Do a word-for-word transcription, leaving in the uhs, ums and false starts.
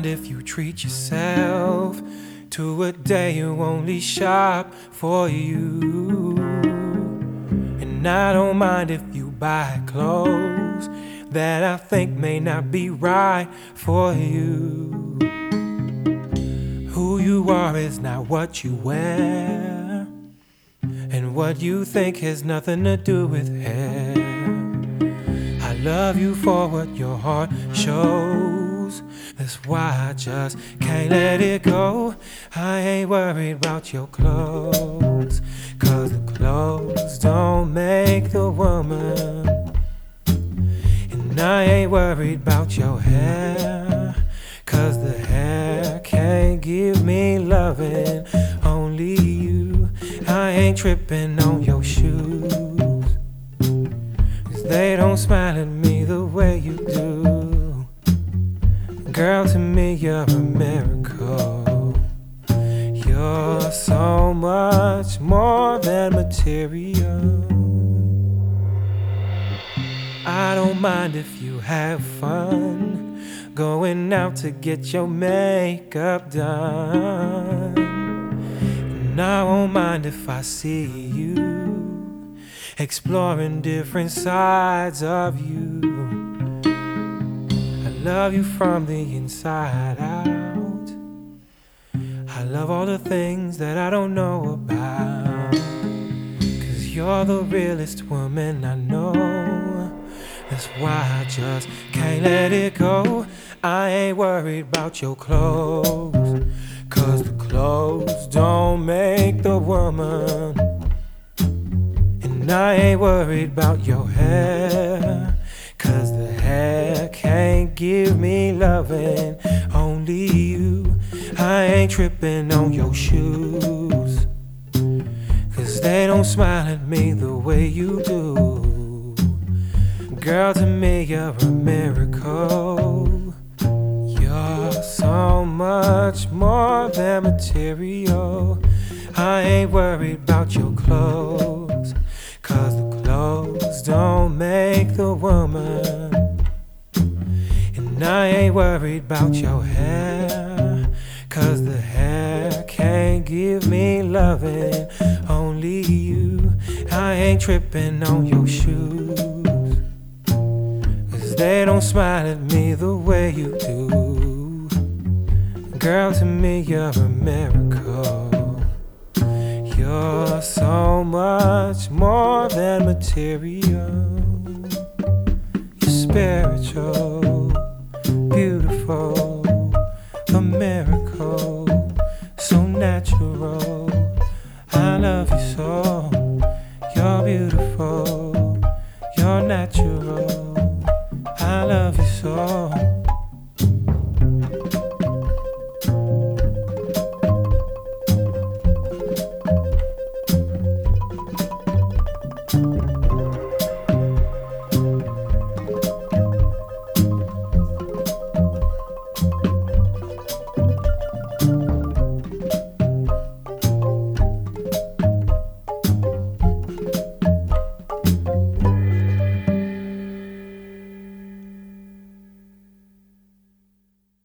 if you treat yourself to a day you only shop for you. And I don't mind if you buy clothes that I think may not be right for you. Who you are is not what you wear, and what you think has nothing to do with hair. I love you for what your heart shows. That's why I just can't let it go. I ain't worried about your clothes, 'cause the clothes don't make the woman. And I ain't worried about your hair, 'cause the hair can't give me loving, only you. I ain't tripping on your shoes, 'cause they don't smile at me the way you do. Girl, to me you're a miracle. You're so much more than material. I don't mind if you have fun going out to get your makeup done. And I won't mind if I see you exploring different sides of you. I love you from the inside out. I love all the things that I don't know about, 'cause you're the realest woman I know. That's why I just can't let it go. I ain't worried about your clothes, 'cause the clothes don't make the woman. And I ain't worried about your hair, 'cause the hair can't give me loving, only you. I ain't tripping on your shoes, 'cause they don't smile at me the way you do. Girl, to me you're a miracle. You're so much more than material. I ain't worried about your clothes, 'cause the clothes don't make the woman. And I ain't worried about your hair, 'cause the hair can't give me loving, only you. I ain't tripping on your shoes, they don't smile at me the way you do. Girl, to me you're a miracle. You're so much more than material. You're spiritual, beautiful, a miracle.